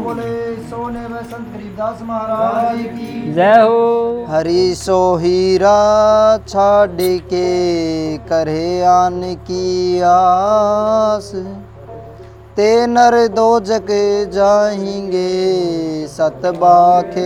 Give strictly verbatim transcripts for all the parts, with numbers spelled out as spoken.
बोले सोने व संत गरीबदास महाराज की जय हो। हरि सो हीरा छाड़ के करे आन की आस, ते नर दो जग जाएंगे सतबाखे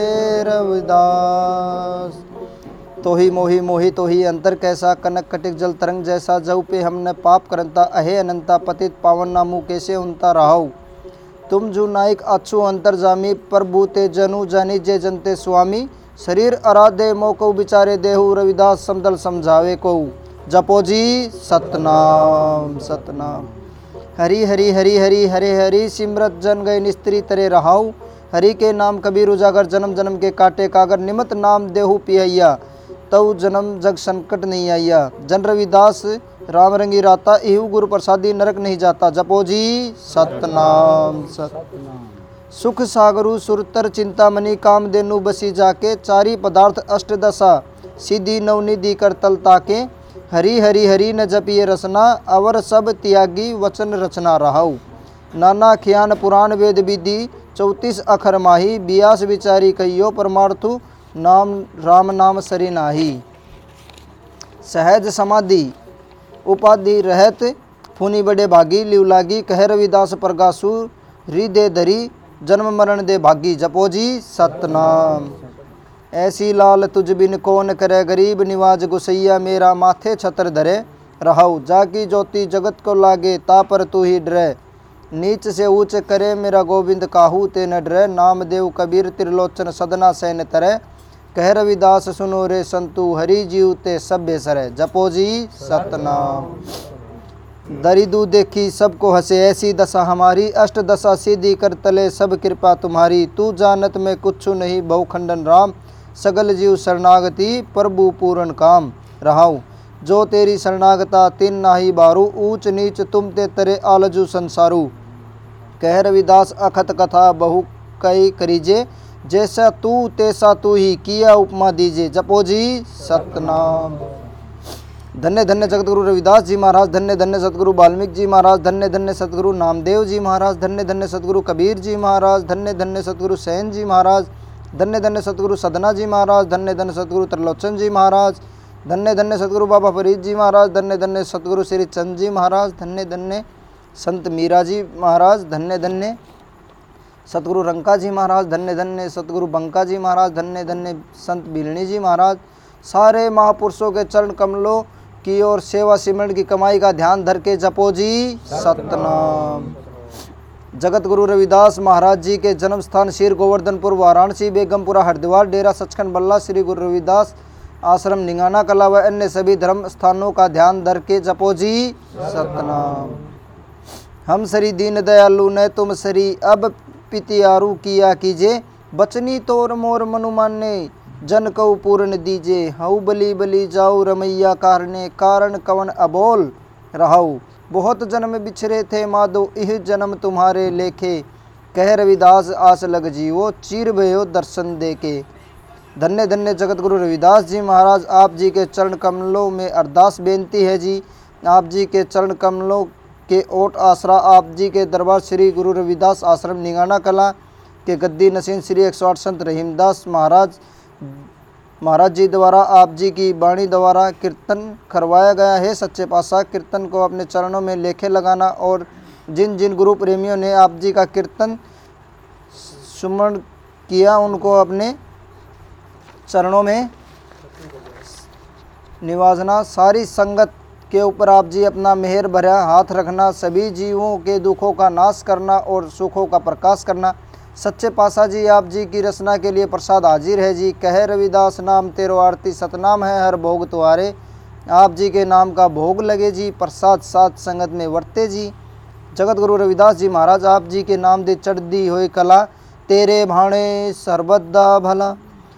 रविदास। तो ही मोही मोही तो ही अंतर कैसा, कनक कटिक जल तरंग जैसा, जऊ पे हमने पाप करंता अहे अनंता, पतित पावन नामू कैसे उनता रहाऊ। तुम जो नायक अच्छु अंतर जामी, प्रभु ते जनु जानी जे जनते स्वामी, शरीर आराधे मोको बिचारे देहु, रविदास समदल समझावे को। जपो जी सतनाम सतनाम। हरि हरि हरि हरि हरे हरि, सिमरत जन गए निस्त्री तरे रहाऊ। हरि के नाम कबीर उजागर, जन्म जन्म के काटे कागर, निमत नाम देहु पियैया, तऊ जन्म जग संकट नहीं आइया। जन रविदास राम रंगी राता, इहु गुरु प्रसादी नरक नहीं जाता। जपो जी सतनाम सतनाम। सुख सागरु सुरतर चिंतामणि, काम देनु बसी जाके, चारी पदार्थ अष्टदशा सीधी नवनिधि कर तल ताके। हरि हरि हरि न जपिए रसना, अवर सब त्यागी वचन रचना रहाऊ। नाना खियान पुराण वेद विधि, चौतीस अखर माही, बियास विचारी कहियो, परमार्थु नाम राम नाम सरी नाही। सहज समाधि उपाधि रहत, फूनी बड़े भागी, लिव लागी कह रविदास प्रगासु, हृदय धरी जन्म मरण दे भागी। जपो जी सतनाम। ऐसी लाल तुझ बिन कौन करे, गरीब निवाज गुसैया, मेरा माथे छतर धरे रहाऊ। जाकी ज्योति जगत को लागे, ता पर तू ही डरे, नीच से ऊंच करे मेरा गोविंद काहू ते न डरे। नामदेव कबीर त्रिलोचन सदना सैन तरे, कह रविदास सुनो रे संतु, हरि जीव ते सभ्य सरे। जपो जी सतनाम। दरिदु देखी सबको हंसे, ऐसी दशा हमारी, अष्ट दशा सीधी कर तले सब कृपा तुम्हारी। तू जानत में कुछ नहीं बहुखंडन राम, सगल जीव शरणागति प्रभु पूर्ण काम रहाऊ। जो तेरी शरणागता तिन नाही बारू, ऊंच नीच तुम ते तरे आलजू संसारू। कह रविदास अखत कथा बहु कई करीजे, जैसा तू तैसा तू ही किया उपमा दीजे। जपो जी सतनाम। धन्य धन्य जगतगुरु रविदास जी महाराज, धन्य धन्य सतगुरु वाल्मीकि जी महाराज, धन्य धन्य सतगुरु नामदेव जी महाराज, धन्य धन्य सतगुरु कबीर जी महाराज, धन्य धन्य सतगुरु सैन जी महाराज, धन्य धन्य सतगुरु सदना जी महाराज, धन्य धन्य सतगुरु त्रिलोचन जी महाराज, धन्य धन्य सतगुरु बाबा फरीद जी महाराज, धन्य धन्य सतगुरु श्री चंद जी महाराज, धन्य धन्य संत मीरा जी महाराज, धन्य धन्य सतगुरु रंका जी महाराज, धन्य धन्य सतगुरु बंका जी महाराज, धन्य धन्य संत बिलनी जी महाराज। सारे महापुरुषों के चरण कमलों की ओर सेवा सिमरण की कमाई का ध्यान धर के जपो जी सतनाम। जगत गुरु रविदास महाराज जी के जन्म स्थान शीर गोवर्धनपुर, वाराणसी, बेगमपुरा, हरिद्वार, डेरा सचखंड बल्ला, श्री गुरु रविदास आश्रम निंगाना कला व अन्य सभी धर्म स्थानों का ध्यान धर के जपो जी सतनाम। हम सरी दीन दयालु न तुम सरी, अब पितियारू किया कीजे, बचनी तोर मोर मनुमाने, जन कऊ पूर्ण दीजे। हऊ बली बली जाऊ रमैया कारणे, कारण कवन अबोल रहाऊ। बहुत जन्म बिछरे थे माधो, इह जन्म तुम्हारे लेखे, कह रविदास आस लग जीवो, चीर भयो दर्शन देके। धन्य धन्य जगत गुरु रविदास जी महाराज, आप जी के चरण कमलों में अरदास बेनती है जी। आप जी के चरण कमलों के ओट आसरा, आप जी के दरबार श्री गुरु रविदास आश्रम निंगाना कला के गद्दी नसीन श्री एक सौ आठ संत रहीमदास महाराज महाराज जी द्वारा आप जी की वाणी द्वारा कीर्तन करवाया गया है। सच्चे पातशाह कीर्तन को अपने चरणों में लेखे लगाना, और जिन जिन गुरु प्रेमियों ने आप जी का कीर्तन सुमरण किया, उनको अपने चरणों में निवाजना। सारी संगत के ऊपर आप जी अपना मेहर भरा हाथ रखना, सभी जीवों के दुखों का नाश करना और सुखों का प्रकाश करना। सच्चे पातशाह जी आप जी की रचना के लिए प्रसाद हाजिर है जी। कह रविदास नाम तेरो आरती सतनाम है, हर भोग तुम्हारे। आप जी के नाम का भोग लगे जी, प्रसाद साथ संगत में वर्ते जी। जगत गुरु रविदास जी महाराज, आप जी के नाम दे चढ़ दी हुई कला, तेरे भाणे सर्वदा भला।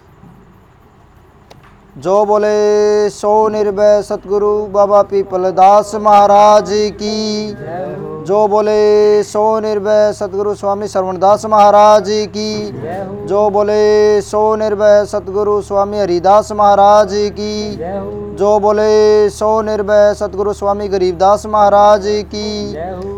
जो बोले सो निर्भय सतगुरु बाबा पीपलदास महाराज की, जो बोले सो निर्भय सतगुरु स्वामी श्रवणदास महाराज की, जो बोले सो निर्भय सतगुरु स्वामी हरिदास महाराज की, जो बोले सो निर्भय सतगुरु स्वामी गरीबदास महाराज की।